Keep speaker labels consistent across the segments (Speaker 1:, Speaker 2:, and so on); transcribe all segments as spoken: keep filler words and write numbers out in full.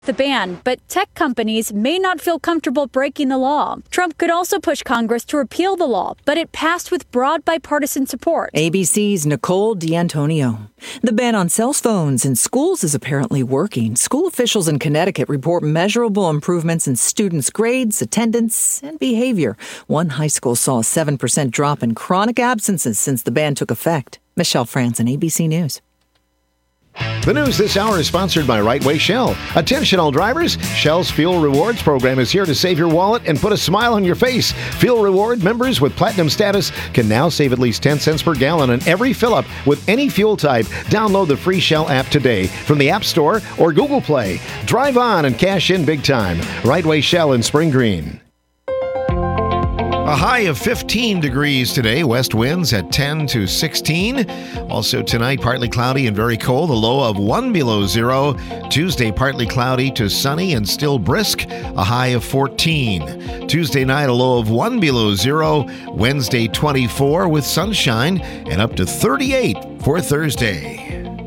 Speaker 1: the ban, but tech companies may not feel comfortable breaking the law. Trump could also push Congress to repeal the law, but it passed with broad bipartisan support.
Speaker 2: A B C's Nicole D'Antonio. The ban on cell phones in schools is apparently working. School officials in Connecticut report measurable improvements in students' grades, attendance, and behavior. One high school saw a seven percent drop in chronic absences since the ban took effect. Michelle Franzen, A B C News.
Speaker 3: The news this hour is sponsored by Right Way Shell. Attention all drivers, Shell's Fuel Rewards program is here to save your wallet and put a smile on your face. Fuel Reward members with platinum status can now save at least ten cents per gallon on every fill-up with any fuel type. Download the free Shell app today from the App Store or Google Play. Drive on and cash in big time. Right Way Shell in Spring Green. A high of fifteen degrees today, west winds at ten to sixteen. Also tonight, partly cloudy and very cold, a low of one below zero. Tuesday, partly cloudy to sunny and still brisk, a high of fourteen. Tuesday night, a low of one below zero. Wednesday, twenty-four with sunshine and up to thirty-eight for Thursday.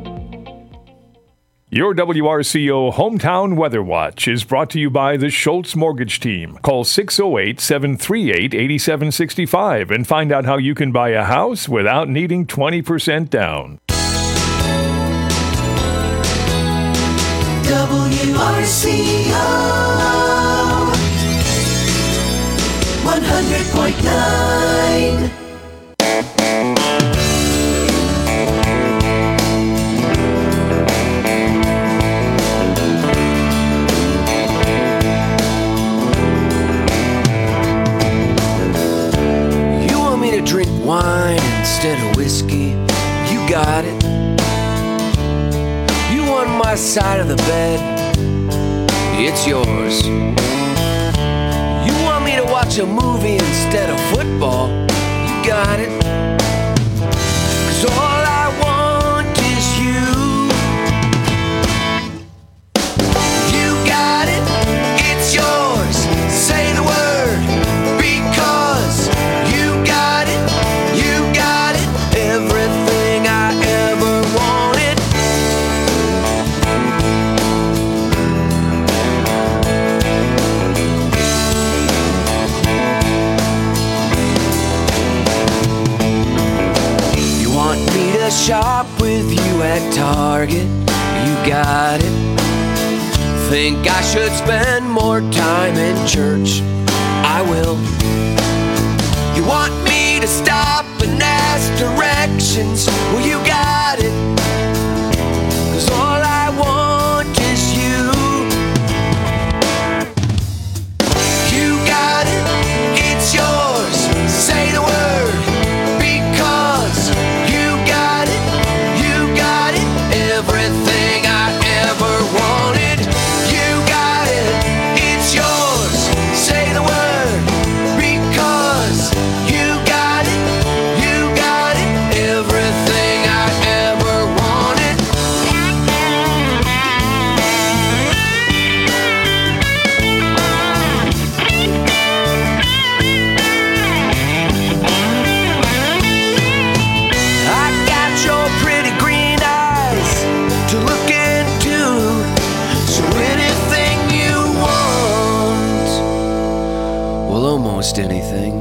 Speaker 4: Your W R C O Hometown Weather Watch is brought to you by the Schultz Mortgage Team. Call six oh eight, seven three eight, eight seven six five and find out how you can buy a house without needing twenty percent down.
Speaker 5: W R C O one hundred point nine.
Speaker 6: Drink wine instead of whiskey, you got it. You want my side of the bed, it's yours. You want me to watch a movie instead of football, you got it. 'Cause all I want is you. You got it, it's yours. Say the word, because you got it. You got it, everything I ever wanted. You want me to shop with you at Target? You got it. Think I should spend more time in church? I will. You want me to stop and ask directions? Well, you got it. 'Cause all I want is you. You got it, it's yours. Say the word, because you got it. You got it, everything I ever wanted. You got it, it's yours. Say the word, because you got it. You got it, everything I ever wanted. I got your pretty green eyes to look into, so anything you want, well, almost anything.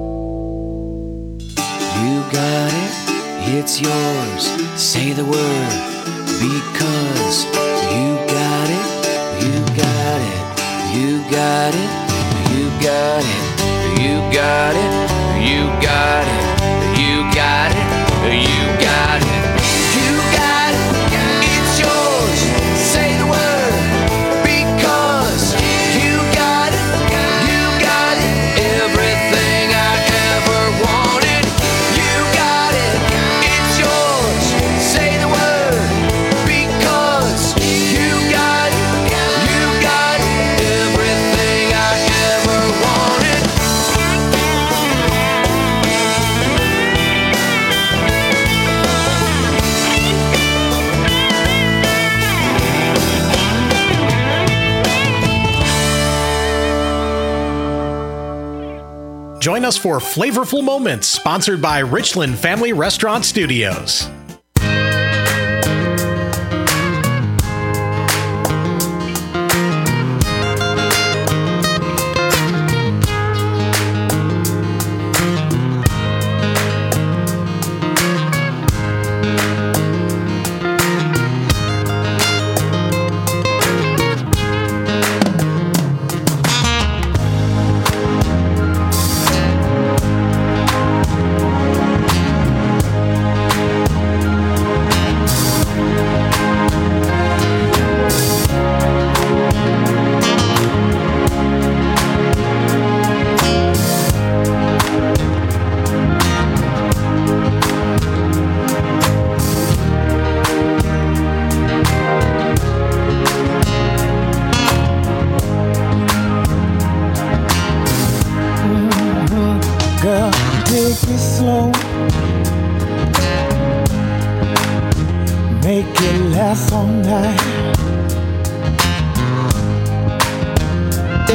Speaker 6: You got it, it's yours. Say the word, because you got it. You got it, you got it, you got it, you got it, you got it, you got it, you got it, you got it, it's yours. Say the word, because you got it, you got it, everything I ever wanted. You got it, it's yours. Say the word, because you got it, you got it, everything I ever wanted.
Speaker 7: Join us for Flavorful Moments, sponsored by Richland Family Restaurant Studios.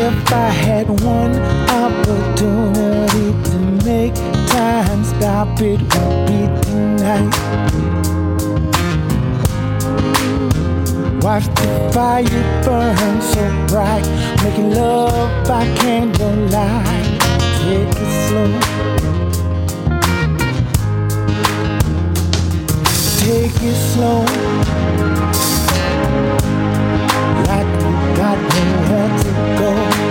Speaker 8: If I had one opportunity to make time stop, it would be tonight. Watch the fire burn so bright, making love by candlelight. Take it slow. Take it slow. Like we got nowhere to go.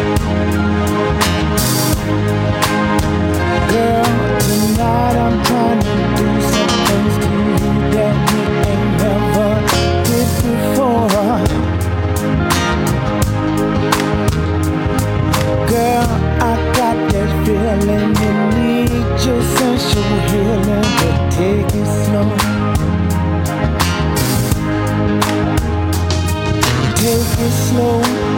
Speaker 8: Girl, tonight I'm trying to do some things to you that we ain't never did before. Girl, I got that feeling you need your sensual healing, but take it slow. Take it slow.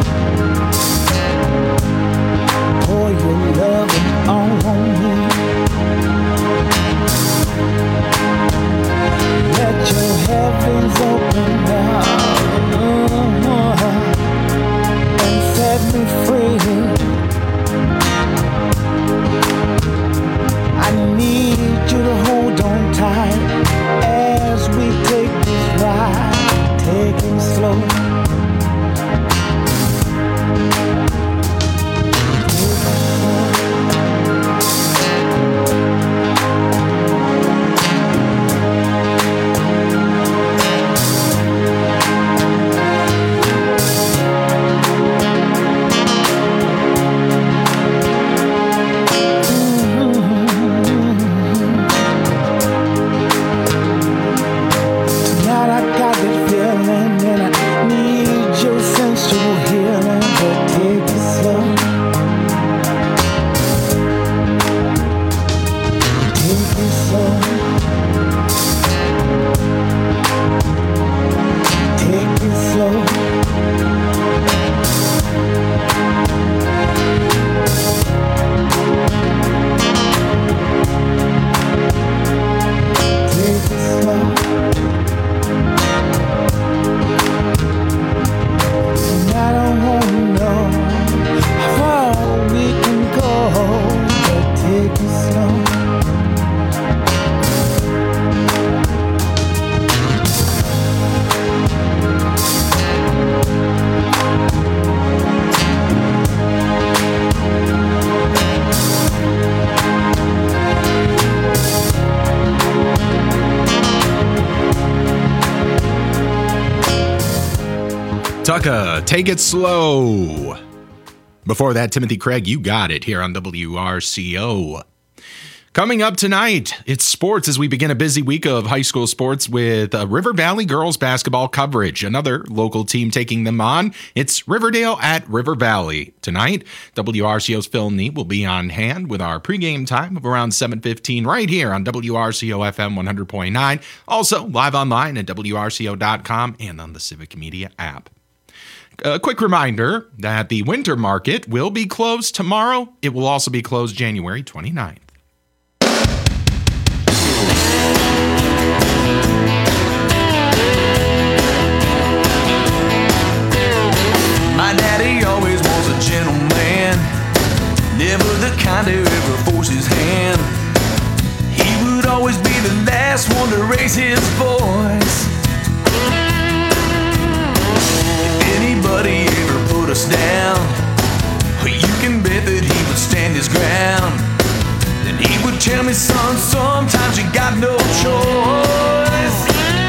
Speaker 8: Pour your loving all on me. Let your heavens open up and set me free. I need you to hold on tight as we take this ride. Take it slow.
Speaker 9: Tucka, Take It Slow. Before that, Timothy Craig, You Got It, here on W R C O. Coming up tonight, it's sports as we begin a busy week of high school sports with uh, River Valley girls basketball coverage. Another local team taking them on. It's Riverdale at River Valley. Tonight, W R C O's Phil Neat will be on hand with our pregame time of around seven fifteen right here on W R C O F M one hundred point nine. Also, live online at W R C O dot com and on the Civic Media app. A quick reminder that the winter market will be closed tomorrow. It will also be closed January twenty-ninth.
Speaker 10: My daddy always was a gentleman, never the kind to ever force his hand. He would always be the last one to raise his voice. If anybody ever put us down, you can bet that he would stand his ground. Then he would tell me, son, sometimes you got no choice.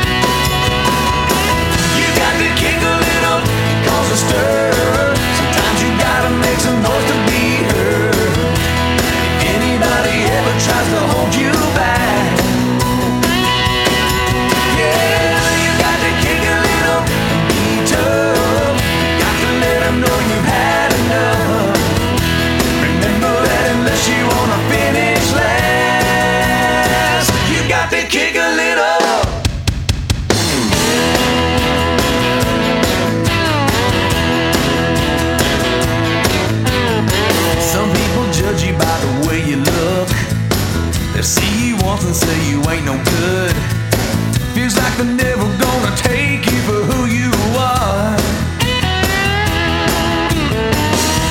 Speaker 10: You got to kick a little, cause a stir. Sometimes you gotta make some noise to be heard. If anybody ever tries to hold you back, yeah, you got to kick a little and be tough. You got to let them know you've had enough. Remember that unless you wanna finish last, you got to kick a little.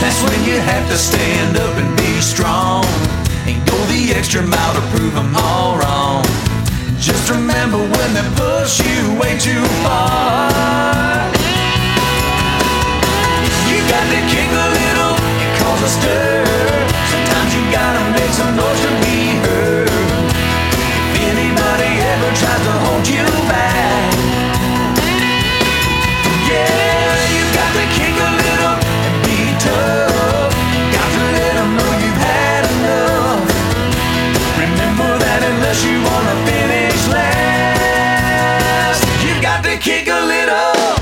Speaker 10: That's when you have to stand up and be strong and go the extra mile to prove them all wrong. Just remember when they push you way too far, you got to kick a little and cause a stir. Sometimes you gotta make some noise to be heard. If anybody ever tries to hold you back, yeah, you got to kick a little and be tough. Got to let them know you've had enough. Remember that unless you wanna finish last, you got to kick a little.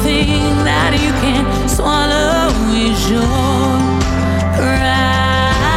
Speaker 11: Swallow is your pride.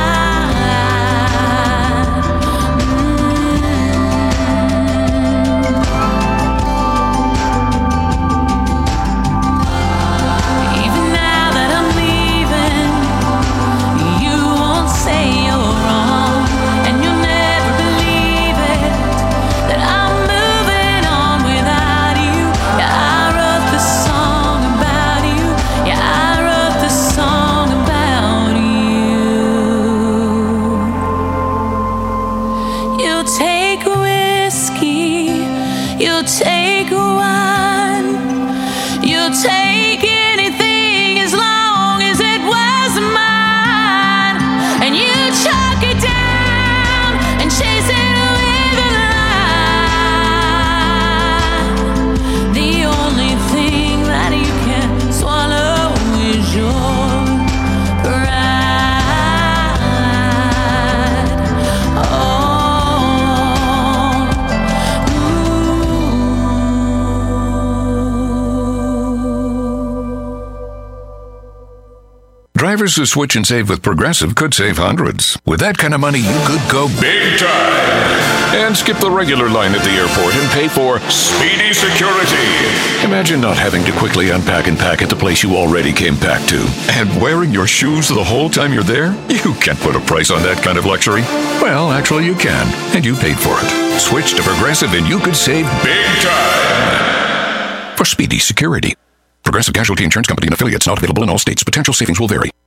Speaker 11: Drivers who switch and save with Progressive could save hundreds. With that kind of money, you could go big time and skip the regular line at the airport and pay for Speedy Security. Imagine not having to quickly unpack and pack at the place you already came back to. And wearing your shoes the whole time you're there? You can't put a price on that kind of luxury. Well, actually you can, and you paid for it. Switch to Progressive and you could save big time for Speedy Security. Progressive Casualty Insurance Company and affiliates, not available in all states. Potential savings will vary.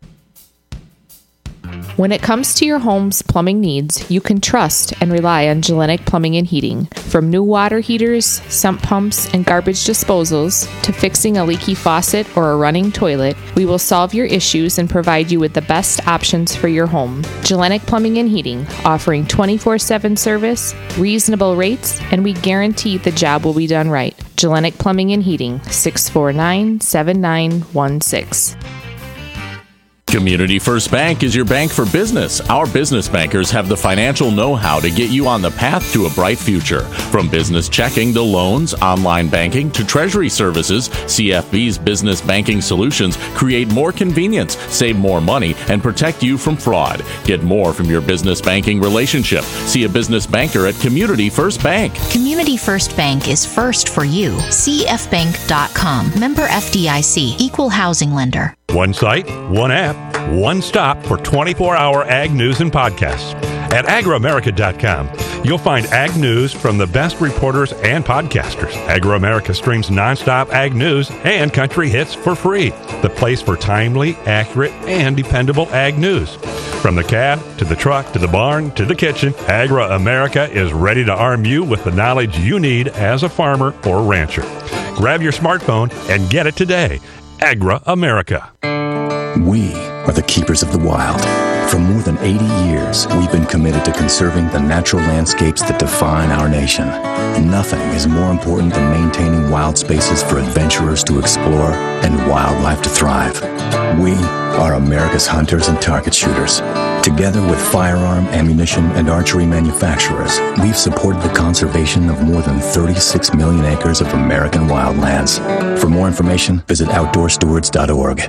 Speaker 12: When it comes to your home's plumbing needs, you can trust and rely on Gellenic Plumbing and Heating. From new water heaters, sump pumps, and garbage disposals, to fixing a leaky faucet or a running toilet, we will solve your issues and provide you with the best options for your home. Gellenic Plumbing and Heating, offering twenty-four seven service, reasonable rates, and we guarantee the job will be done right. Gellenic Plumbing and Heating, six four nine, seven nine one six.
Speaker 13: Community First Bank is your bank for business. Our business bankers have the financial know-how to get you on the path to a bright future. From business checking to loans, online banking to treasury services, C F B's business banking solutions create more convenience, save more money, and protect you from fraud. Get more from your business banking relationship. See a business banker at Community First Bank.
Speaker 14: Community First Bank is first for you. C F bank dot com. Member F D I C. Equal housing lender.
Speaker 15: One site, one app, one stop for twenty-four hour ag news and podcasts. At agro america dot com, you'll find ag news from the best reporters and podcasters. AgroAmerica streams nonstop ag news and country hits for free. The place for timely, accurate, and dependable ag news. From the cab, to the truck, to the barn, to the kitchen, AgroAmerica is ready to arm you with the knowledge you need as a farmer or rancher. Grab your smartphone and get it today. AgroAmerica.
Speaker 16: We are the keepers of the wild. For more than eighty years, we've been committed to conserving the natural landscapes that define our nation. Nothing is more important than maintaining wild spaces for adventurers to explore and wildlife to thrive. We are America's hunters and target shooters. Together with firearm, ammunition, and archery manufacturers, we've supported the conservation of more than thirty-six million acres of American wildlands. For more information, visit outdoor stewards dot org.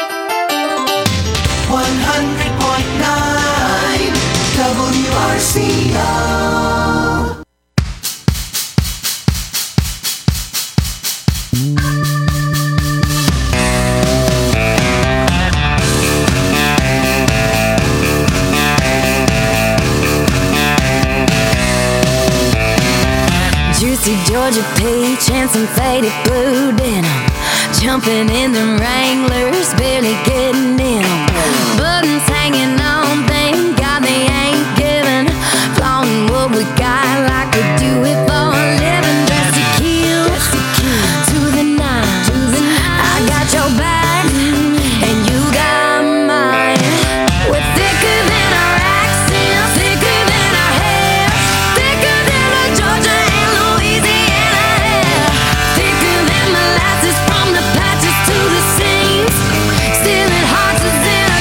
Speaker 5: one hundred point nine W R C O.
Speaker 17: Juicy Georgia peach and some faded blue denim. Jumping in the Wranglers, barely getting in 'em. Buttons hanging on, thank God they ain't giving. Flaunting what we got like we do it for a living. Dressed to kill, to the nine. I got your back, and you got mine. We're thicker than our accents, thicker than our hair, thicker than the Georgia and Louisiana hair, thicker than molasses from the patches to the seams, stealing hearts is in our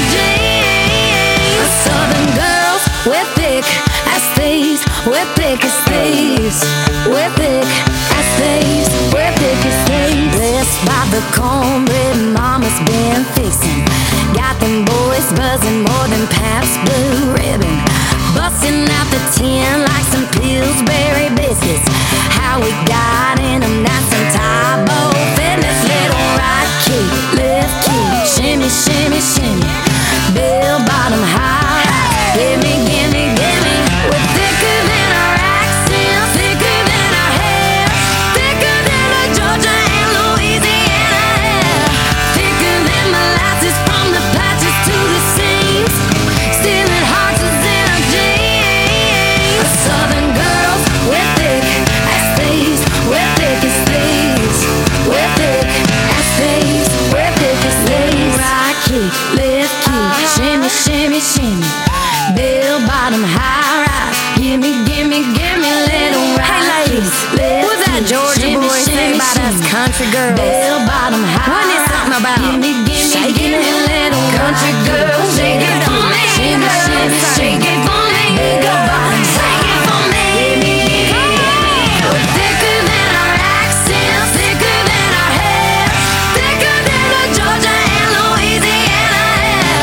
Speaker 17: jeans. Southern girls, we're thick as thieves, we're thick as thieves, we're thick as thieves, we're thick as thieves. Blessed by the cornbread mama's been fixing, got them boys buzzing more than Pabst Blue Ribbon, busting out the tin like some Pillsbury biscuits. How we got in them, that's some Tybo fitness. Little right kick, left kick, shimmy, shimmy, shimmy, bell bottom high rise. Gimme, gimme, gimme. We're thicker than our accents, thicker than our hair, thicker than the Georgia and Louisiana hair, thicker than molasses from the patches to the seams, stealing hearts is in our jeans. Southern girls, we're thick as thieves, we're thick as thieves, we're thick as thieves, we're thick as thieves. Right kick, left kick, shimmy, shimmy, shimmy, bell bottom high rise. Gimme, gimme, gimme, little right kick. What's that Georgia boy say about us country girls? Bell bottom high. Wasn't it something about gimme, gimme, shaking gimme, little country girls? Shake it for me, shimmy, shimmy, shake it for me. Bell bottom, shake it for me. Gimme, gimme, we're thicker than our accents, thicker than our hair, thicker than the Georgia and Louisiana hair,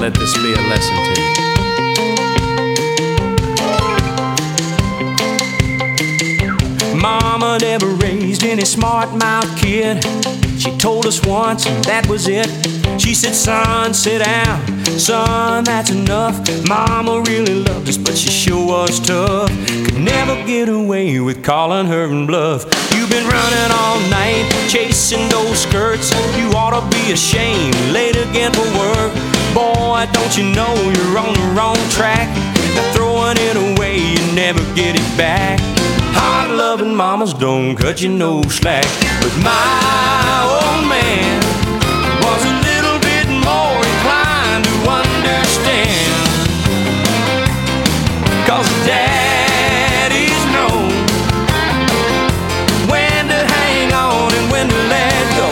Speaker 18: let this be a lesson to you. Mama never raised any smart-mouthed kid. She told us once, and that was it. She said, son, sit down. Son, that's enough. Mama really loved us, but she sure was tough. Could never get away with calling her in bluff. You've been running all night, chasing those skirts. You ought to be ashamed, late again for work. Boy, don't you know you're on the wrong track? Now throwing it away, you never get it back. Hard-loving mamas don't cut you no slack. But my old man was a little bit more inclined to understand. 'Cause daddies know when to hang on and when to let go.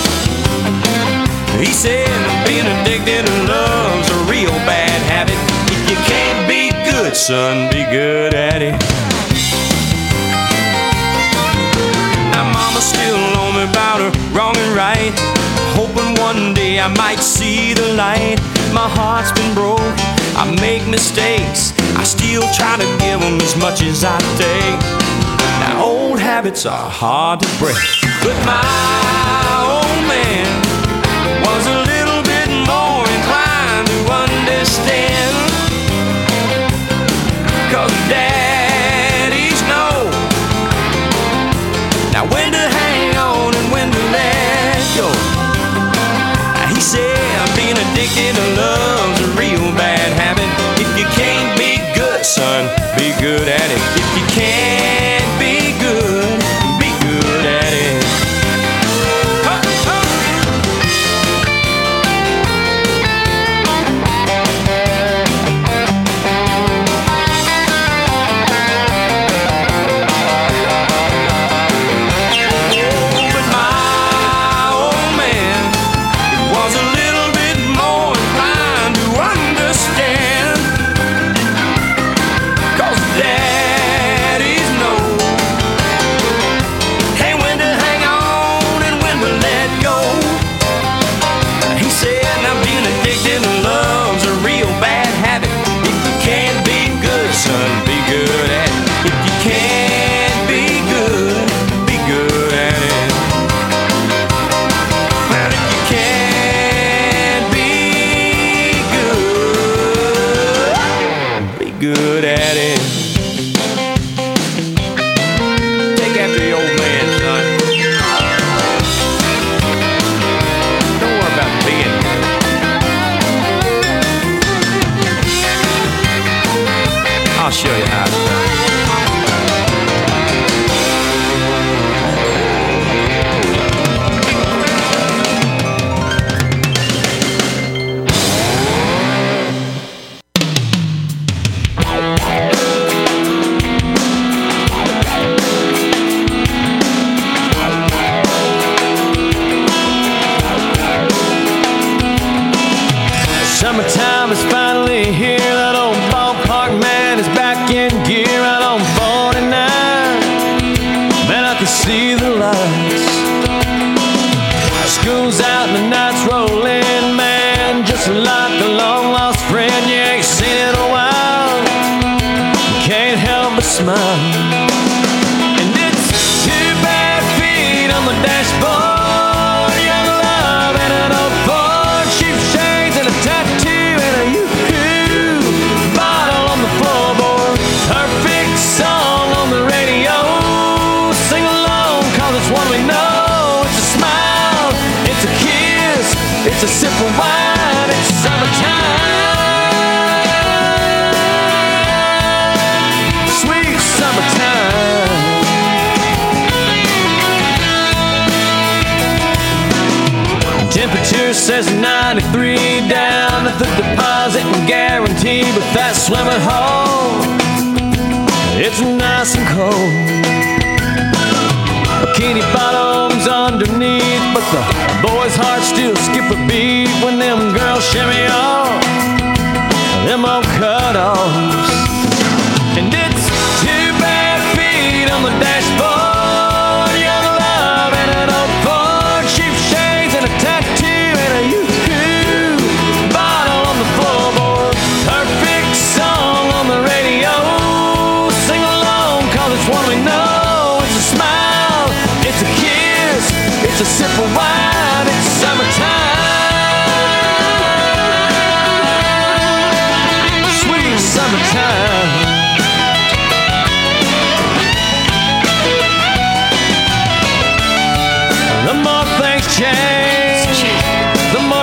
Speaker 18: He said being addicted to love's a real bad habit. If you can't be good, son, be good at it. Now mama's still on me about her wrong and right, hoping one day I might see the light. My heart's been broke, I make mistakes, I still try to give them as much as I take. Now old habits are hard to break, but my old man was a little bit more inclined to understand. 'Cause daddies know now when to hang on and when to let go. He said being addicted to love's a real bad habit. If you can't be good, son, be good at it. If you can't be good, be good at it. I'll show you how.
Speaker 19: Summertime is finally here. That old ballpark man is back in gear out on forty-nine. Man, I can see the lights. School's out and the night's rolling, man. Just like a long lost friend you ain't seen in a while. Can't help but smile. And it's two bad feet on the dashboard, young love and an old Ford, cheap shades and a tattoo and a yoo-hoo bottle on the floorboard. Perfect song on the radio. Sing along, cause it's one we know. It's a smile, it's a kiss, it's a sip of wine, it's summertime. Sweet summertime. Temperature says ninety-three down at the deposit and guarantee, but that swimming hole, it's nice and cold. Bikini bottoms underneath, but the boys' hearts still skip a beat when them girls shimmy off them old cut-offs. And it's two bad feet on the dashboard, young love and an old Ford, cheap shades and a tattoo and a yoo-hoo bottle on the floor.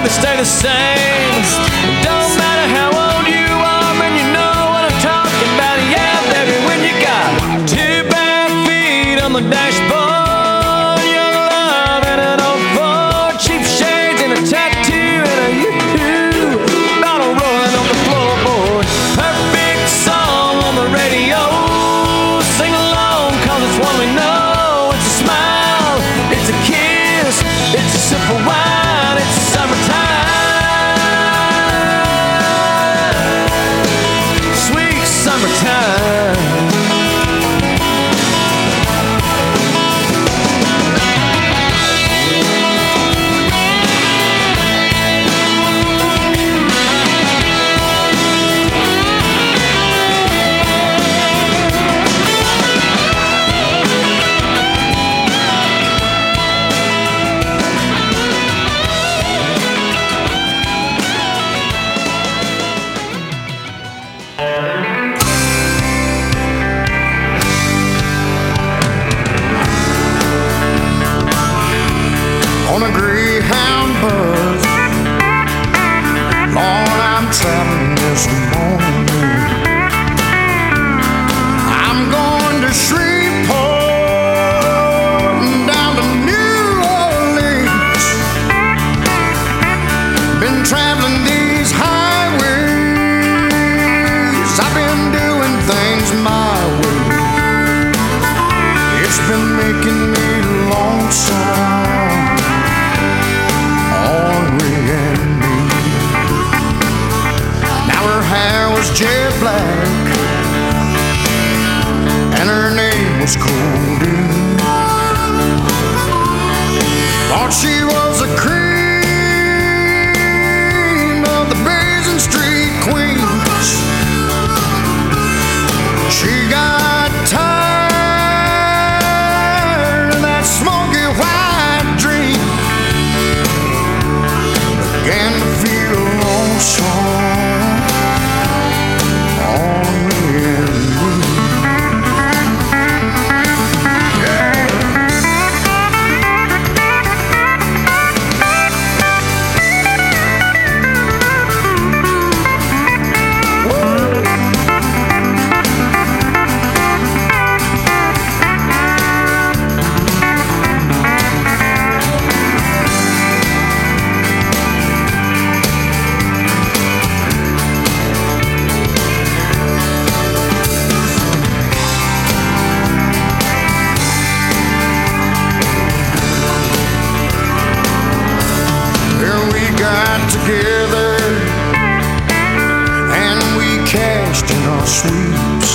Speaker 19: they stay the same. Don't matter how old you are, man, you know what I'm talking about. Yeah, baby, when you got two bare feet on the dashboard, young love and an old Ford, cheap shades and a tattoo and a yoo-hoo, bottle rolling on the floorboard. Perfect song on the radio. Sing along, cause it's one we know. It's a smile, it's a kiss, it's a sip of wine, it's summertime. Sweet summertime.
Speaker 20: On a Greyhound bus, Lord, I'm traveling this morning. I'm going to Shreveport and down to New Orleans. Been traveling these highways, I've been doing things my way. It's been making me lonesome. Hair was jet black and her name was Cody. Thought she was a cream of the Basin Street queens. She got tired of that smoky white dream, began to feel lonesome. Together, and we cashed in our sweeps.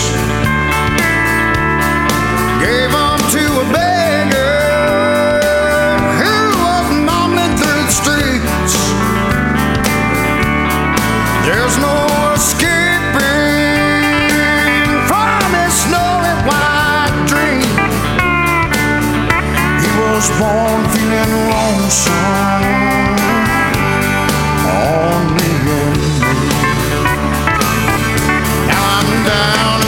Speaker 20: Gave them to a beggar who was mumbling through the streets. There's no escaping from his snowy white dream. He was born feeling lonesome. Now I'm down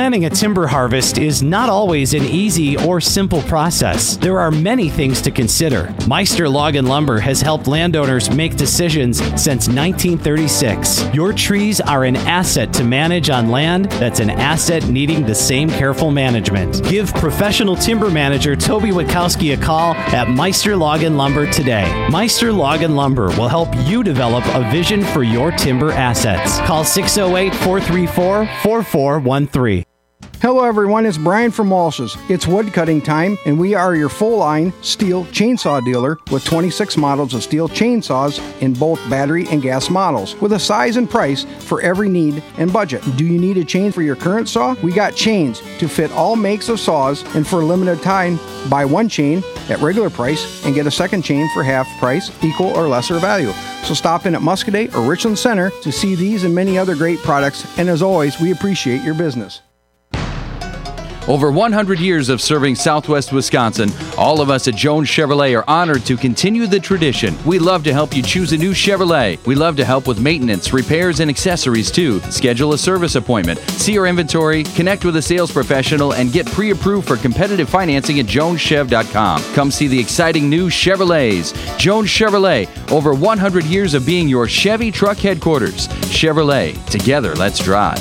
Speaker 21: Planning a timber harvest is not always an easy or simple process. There are many things to consider. Meister Log and Lumber has helped landowners make decisions since nineteen thirty-six. Your trees are an asset to manage on land that's an asset needing the same careful management. Give professional timber manager Toby Witkowski a call at Meister Log and Lumber today. Meister Log and Lumber will help you develop a vision for your timber assets. Call six oh eight, four three four, four four one three.
Speaker 22: Hello everyone, it's Brian from Walsh's. It's wood cutting time, and we are your full-line steel chainsaw dealer with twenty-six models of steel chainsaws in both battery and gas models, with a size and price for every need and budget. Do you need a chain for your current saw? We got chains to fit all makes of saws, and for a limited time, buy one chain at regular price and get a second chain for half price, equal or lesser value. So stop in at Muscoda or Richland Center to see these and many other great products, and as always, we appreciate your business.
Speaker 23: Over one hundred years of serving Southwest Wisconsin, all of us at Jones Chevrolet are honored to continue the tradition. We love to help you choose a new Chevrolet. We love to help with maintenance, repairs, and accessories too. Schedule a service appointment, see our inventory, connect with a sales professional, and get pre-approved for competitive financing at jones chev dot com. Come see the exciting new Chevrolets. Jones Chevrolet, over one hundred years of being your Chevy truck headquarters. Chevrolet, together let's drive.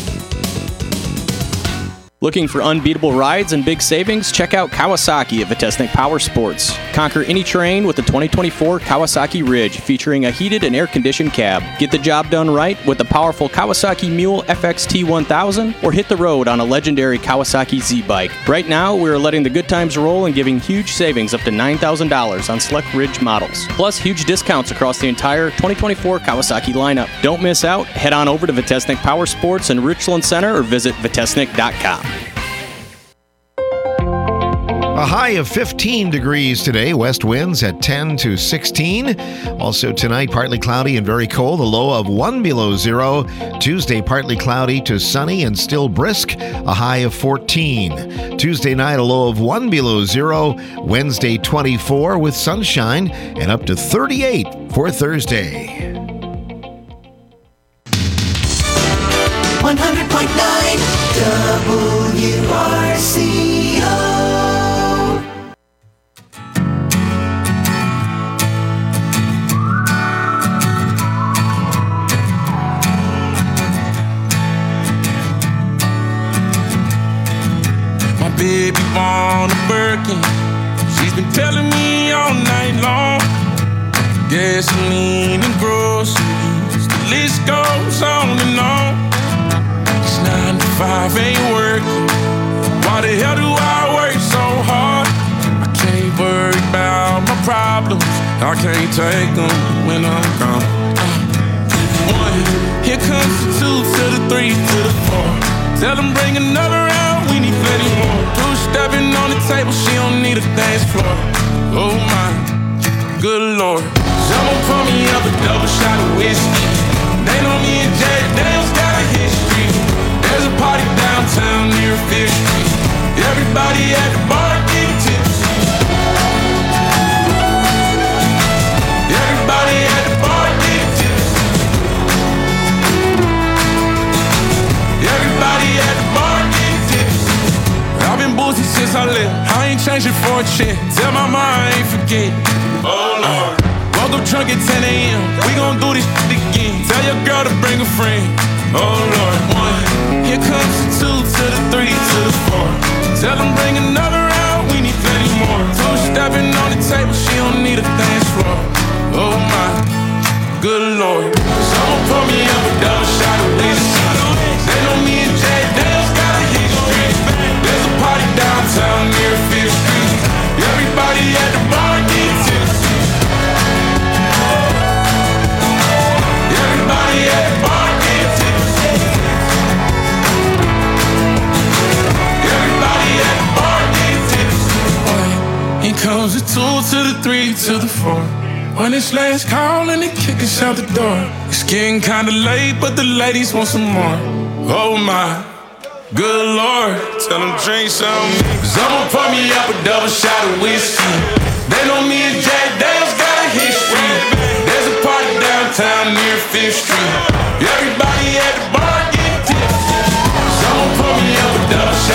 Speaker 24: Looking for unbeatable rides and big savings? Check out Kawasaki at Vitesnik Power Sports. Conquer any terrain with the twenty twenty-four Kawasaki Ridge, featuring a heated and air-conditioned cab. Get the job done right with the powerful Kawasaki Mule F X T one thousand, or hit the road on a legendary Kawasaki Z-Bike. Right now, we are letting the good times roll and giving huge savings up to nine thousand dollars on select Ridge models. Plus, huge discounts across the entire twenty twenty-four Kawasaki lineup. Don't miss out. Head on over to Vitesnik Power Sports in Richland Center or visit vitesnik dot com.
Speaker 3: A high of fifteen degrees today. West winds at ten to sixteen. Also tonight, partly cloudy and very cold. A low of one below zero. Tuesday, partly cloudy to sunny and still brisk. A high of fourteen. Tuesday night, a low of one below zero. Wednesday, twenty-four with sunshine and up to thirty-eight for Thursday.
Speaker 5: one hundred point nine W R C O.
Speaker 25: Baby born a Birkin, she's been telling me all night long. Gasoline and groceries, the list goes on and on. It's nine to five, ain't working. Why the hell do I work so hard? I can't worry about my problems, I can't take them when I'm gone. uh, One, here comes the two to the three to the four. Tell them bring another round, we need plenty more. Two stepping on the table, she don't need a dance floor. Oh my, good lord. Someone pour me up a double shot of whiskey. They know me and Jack Daniels got a history. There's a party downtown near Fifth Street. Everybody at the bar getting tipsy. Everybody at the bar getting tipsy. Everybody at the bar getting tipsy. I've been boozy since I left, I ain't changing for a check. Tell my mom I ain't forget. Oh Lord. Woke up drunk at ten a.m. We gon' do this shit again. Tell your girl to bring a friend. Oh Lord. One, here comes the two to the three to the four. Tell them bring another round, we need plenty more. Two stepping on the table, she don't need a dance floor. Oh my, good lord. Someone pour me up a double shot of whiskey. They know me and Jay Daniels got a history. There's a party downtown near Fifth Street. Everybody at the bar get tipsy. Everybody at the bar get tipsy. Everybody at the bar get tipsy. Here comes the two to the three to the four. When it's last call and they kick us out the door. It's getting kinda late, but the ladies want some more. Oh my, good lord. Tell them drink some. Someone pour me up a double shot of whiskey. They know me and Jack Daniels got a history. There's a party downtown near Fifth Street. Everybody at the bar get tipsy. Someone pour me up a double shot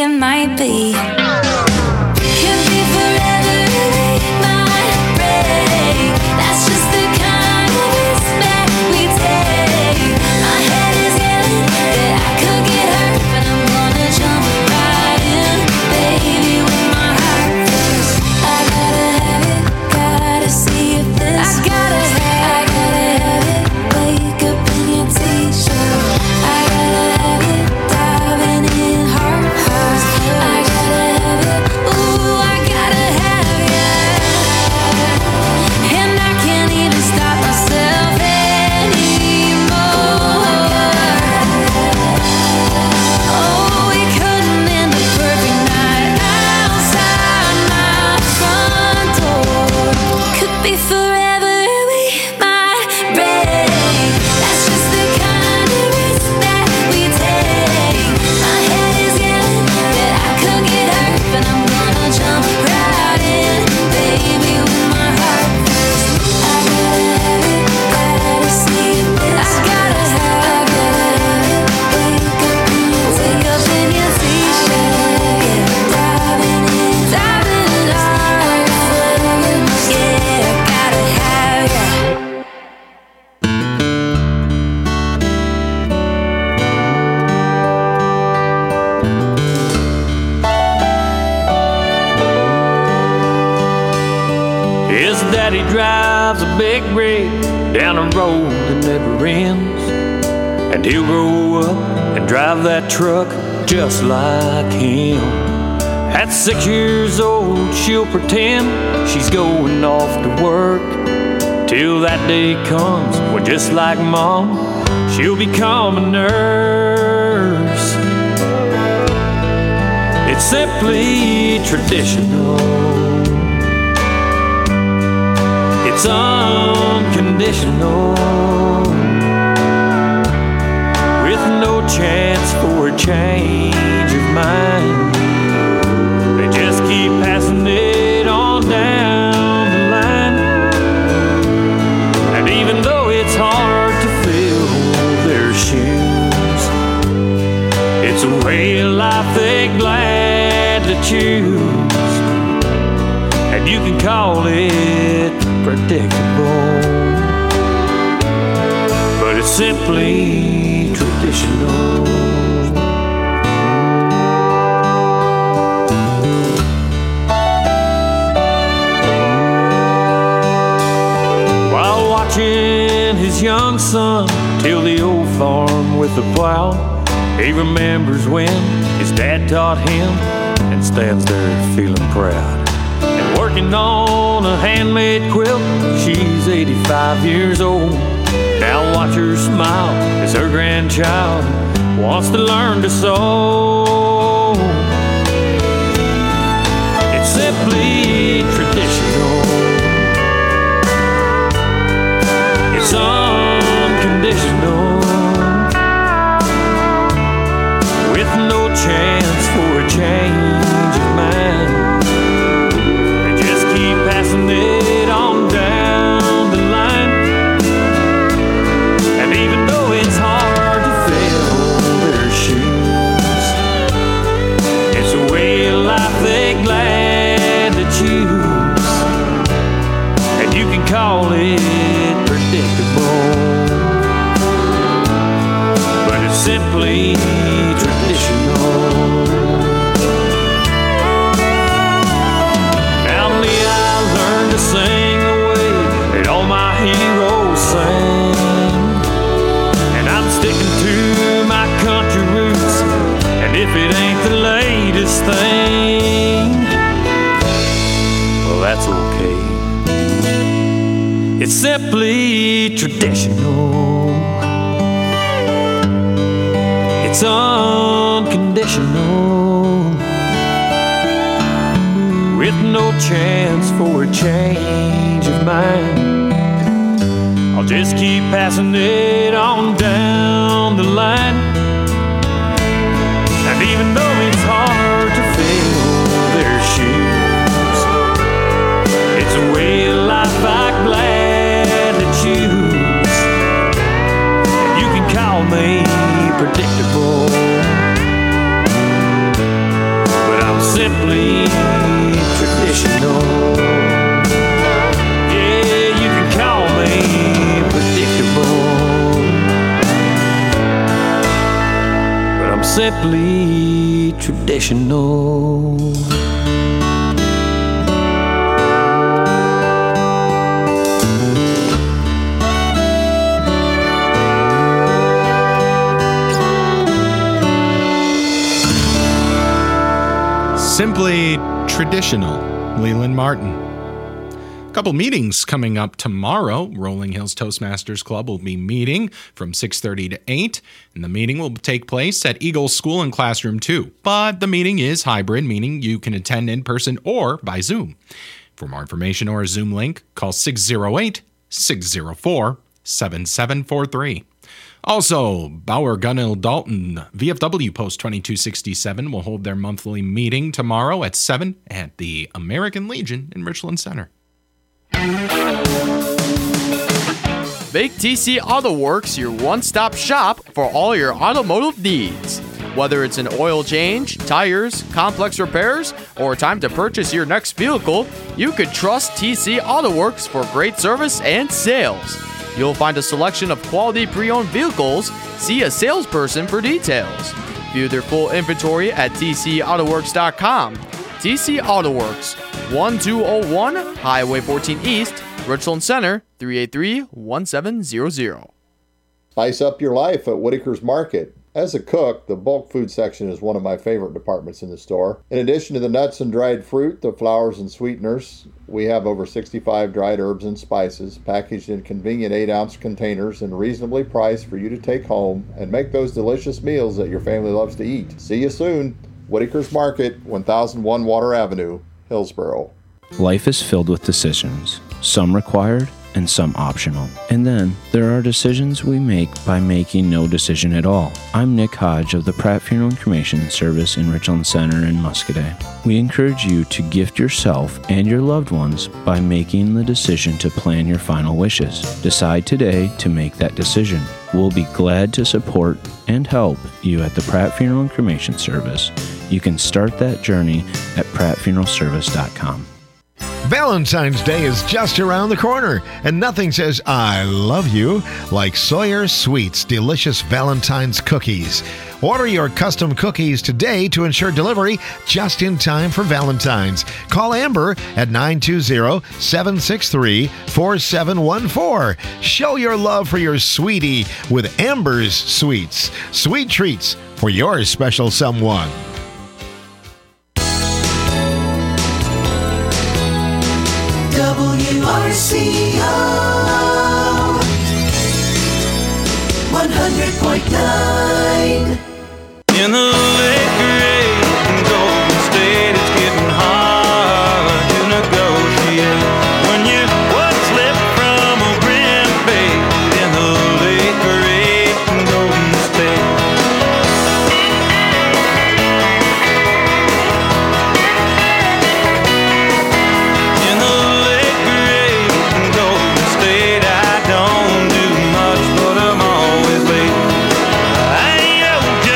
Speaker 17: it might be. Could be forever, we might break. That's just the kind of respect we take. My head is yelling that I could get hurt, but I'm gonna jump right in, baby, with my heart first. I gotta have it, gotta see if this. I gotta have, I gotta have it. Wake up in your t-shirt. I gotta have it, diving in heart first. I gotta have it, ooh, I gotta have ya. And I can't even stop myself anymore. Oh, we couldn't end a perfect night outside my front door. Could be forever, we might break. That's just the kind of risk that we take. My head is yelling that I could get hurt, but I'm gonna jump right in, baby, with my heart first. I gotta have it, gotta see it. I gotta have, I gotta have it. Wake up in your, wake up in your t-shirt. Yeah, diving in, diving in heart first. Yeah, gotta have ya.
Speaker 19: His daddy drives a big rig down a road that never ends, and he'll grow up and drive that truck just like him. At six years old, she'll pretend she's going off to work, till that day comes when, just like mom, she'll become a nurse. It's simply traditional. It's unconditional, with no chance for a change of mind. They just keep passing it on down the line. And even though it's hard to fill their shoes, it's a way of life they're glad to choose. And you can call it predictable, but it's simply traditional. While watching his young son till the old farm with the plow, he remembers when his dad taught him, and stands there feeling proud. And working on a handmade quilt, she's eighty-five years old. Now watch her smile as her grandchild wants to learn to sew. It's simply traditional. It's unconditional, with no chance for a change of mind. Passing it on down the line. And even though it's hard to fill their shoes, it's a way of life they're glad to choose. And you can call it predictable, but it's simply traditional. To sing the way that all my heroes sang, and I'm sticking to my country roots. And if it ain't the latest thing, well, that's okay. It's simply traditional. It's unconditional, with no chance for a change of mind. I'll just keep passing it on down the line. And even though it's hard to fill their shoes, it's a way of life I'm glad to choose. And you can call me predictable,
Speaker 18: simply traditional.
Speaker 9: Simply traditional. Leland Martin. A couple meetings coming up tomorrow. Rolling Hills Toastmasters Club will be meeting from six thirty to eight, and the meeting will take place at Eagle School in Classroom two. But the meeting is hybrid, meaning you can attend in person or by Zoom. For more information or a Zoom link, call six oh eight, six oh four, seven seven four three. Also, Bauer Gunnell Dalton, V F W Post twenty-two sixty-seven will hold their monthly meeting tomorrow at seven at the American Legion in Richland Center.
Speaker 1: Make T C Auto Works your one-stop shop for all your automotive needs. Whether it's an oil change, tires, complex repairs, or time to purchase your next vehicle, you can trust T C Auto Works for great service and sales. You'll find a selection of quality pre-owned vehicles. See a salesperson for details. View their full inventory at T C auto works dot com. T C Auto Works, one two oh one Highway fourteen East, Richland Center, three eight three, one seven zero zero.
Speaker 2: Spice up your life at Whitaker's Market. As a cook, the bulk food section is one of my favorite departments in the store. In addition to the nuts and dried fruit, the flours and sweeteners, we have over sixty-five dried herbs and spices packaged in convenient eight ounce containers and reasonably priced for you to take home and make those delicious meals that your family loves to eat. See you soon. Whitaker's Market, one thousand one Water Avenue, Hillsboro.
Speaker 4: Life is filled with decisions, some required and some optional. And then there are decisions we make by making no decision at all. I'm Nick Hodge of the Pratt Funeral and Cremation Service in Richland Center in Muscadet. We encourage you to gift yourself and your loved ones by making the decision to plan your final wishes. Decide today to make that decision. We'll be glad to support and help you at the Pratt Funeral and Cremation Service. You can start that journey at pratt funeral service dot com.
Speaker 3: Valentine's Day is just around the corner, and nothing says I love you like Sawyer Sweets Delicious Valentine's Cookies. Order your custom cookies today to ensure delivery just in time for Valentine's. Call Amber at nine two zero, seven six three, four seven one four. Show your love for your sweetie with Amber's Sweets. Sweet treats for your special someone.
Speaker 5: W R C O one hundred point nine.
Speaker 25: In the late grade in Golden State, it's getting hard to negotiate when you what's left from a Grand Bay. In the late grade in Golden State. In the late grade in Golden State, I don't do much, but I'm always late. I ain't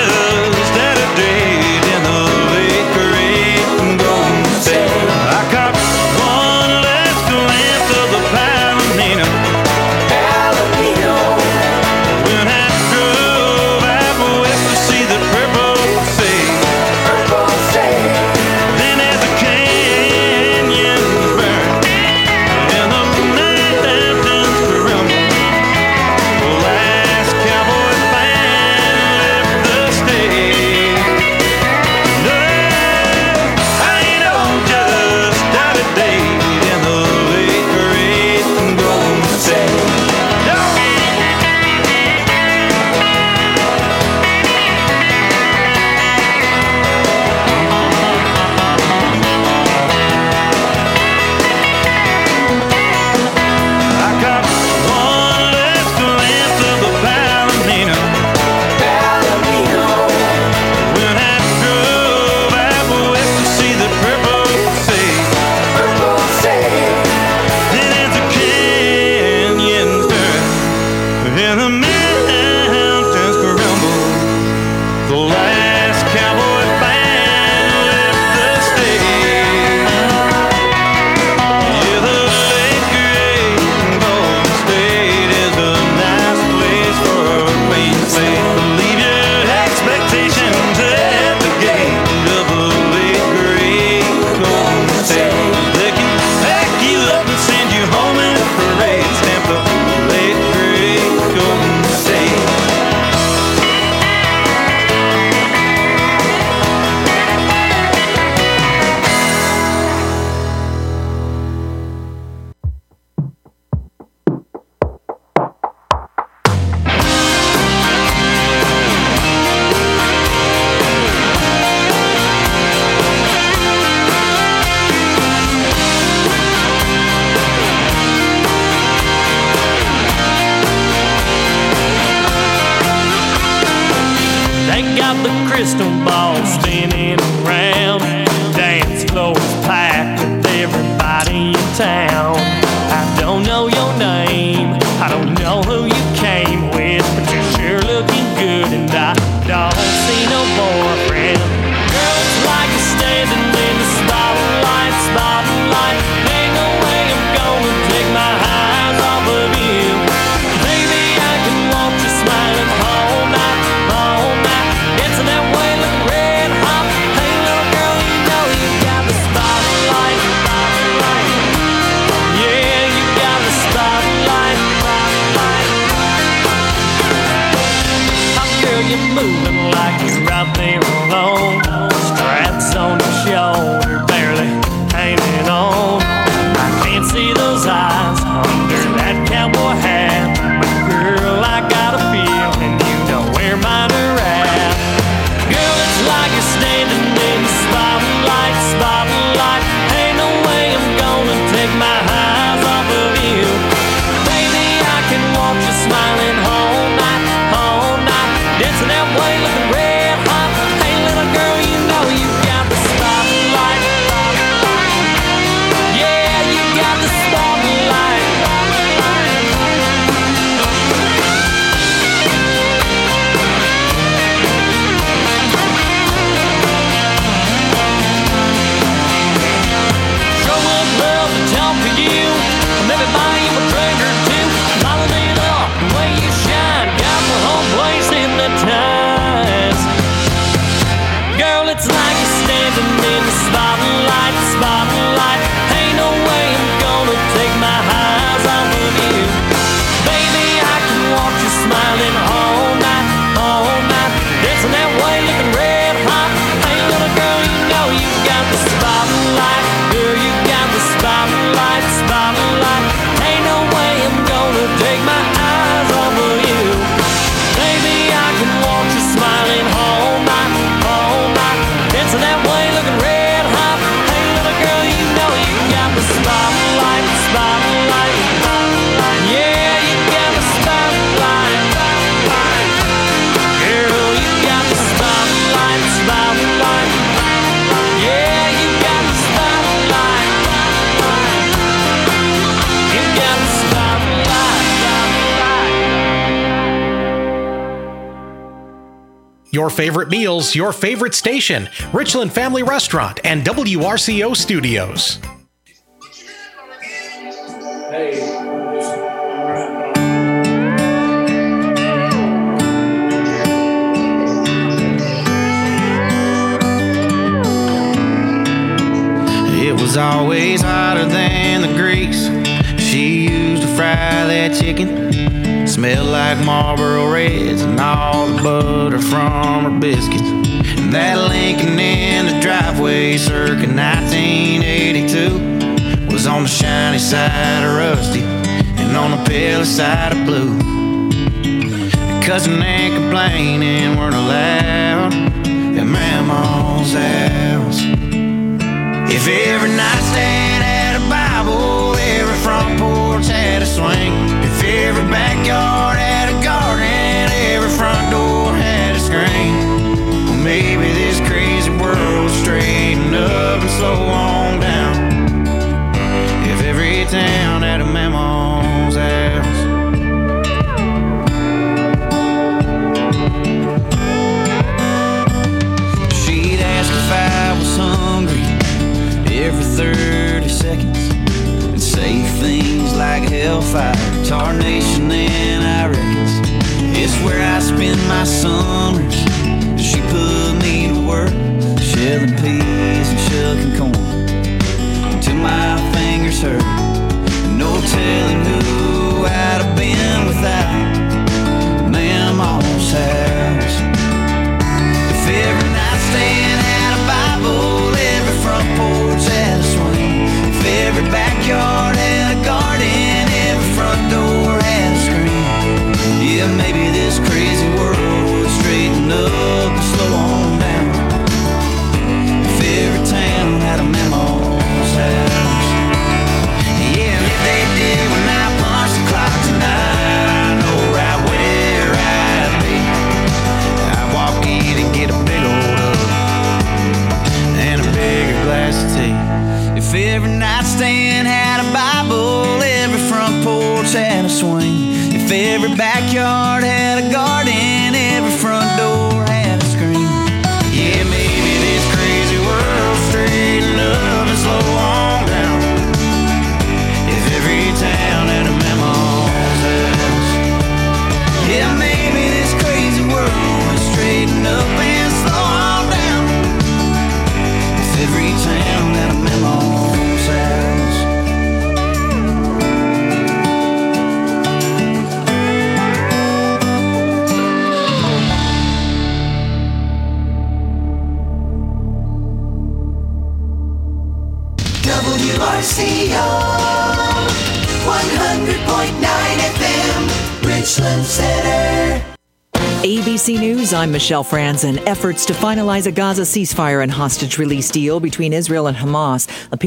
Speaker 19: ball spinning around. Dance floor is packed with everybody in town. I don't know your name, I don't know who you came with, but you're sure looking good and I don't see no boyfriend. Girl, it's like you're standing in the spotlight, spotlight. Ain't no way I'm gonna take my eyes off of you. Baby, I can watch you smiling all night, all night. Dancing that way looking red hot. Hey little girl, you know you got the spotlight, spotlight. Yeah, you got the spotlight, spotlight. Oh girl, you're moving like you're out there alone. Straps on your shoulder, barely hanging on. I can't see those eyes under that cowboy hat, but girl, I got a feeling you know where mine are at. Girl, it's like you're standing in the spotlight, spotlight. Ain't no way I'm gonna take my eyes off of you. Baby, I can watch you smiling all night, all night. Dancing that way looking red hot. Hey little girl, you know you got the spotlight. Yeah, you got the spotlight. Sure would love to talk to you, maybe buy you a drink or two. Liven it up the way you shine, got the whole place hypnotized. Girl, it's like you're standing in the spotlight, spotlight. Ain't no way I'm gonna take my eyes off of you. Baby, I can watch you smiling all night, all night. Dancing that way looking red hot. Hey little girl, you know you got the spotlight. Girl, you got the spotlight, spotlight. Ain't no way I'm gonna take my eyes off of you. Baby, I can watch you smiling all night, all night. Dancing that way looking red hot. Hey little girl, you know you got the spotlight, spotlight. Yeah, you got the spotlight. Girl, you got the spotlight, spotlight. Yeah, you got the spotlight. You got the spotlight, spotlight.
Speaker 6: Your favorite meals, your favorite station, Richland Family Restaurant and W R C O Studios.
Speaker 7: It was always hotter than the grease she used to fry that chicken. Smelled like Marlboro Reds and all the butter from her biscuits. And that Lincoln in the driveway circa nineteen eighty-two was on the shiny side of rusty and on the pale side of blue. Cussing and complaining weren't allowed at Mama's house. If every nightstand had a Bible, every front porch had a swing. If every backyard had a garden, every front door had a screen. Well, maybe this crazy world would straighten up and slow on down if every town had a Mama's house. She'd ask if I was hungry every thirty seconds and say things like hellfire, tarnation, and I reckons it's where I spend my summers. She put me to work shelling peas and shucking corn until my fingers hurt. No telling who I'd have been without Mama's house. If every nightstand had a Bible, every front porch had a swing. If every backyard had a garden, every front door had a screen. Yeah, maybe this crazy world would straighten up and slow on Every backyard had a garden, every front door had a screen. Yeah, maybe this crazy world straightened up and slow on down. If every town had a Mama's house. Yeah, maybe this crazy world would straighten up and slow on down. If every town had a Mama's house.
Speaker 5: W R C O one hundred point nine F M, Richland Center.
Speaker 8: A B C News, I'm Michelle Franzen. Efforts to finalize a Gaza ceasefire and hostage release deal between Israel and Hamas appear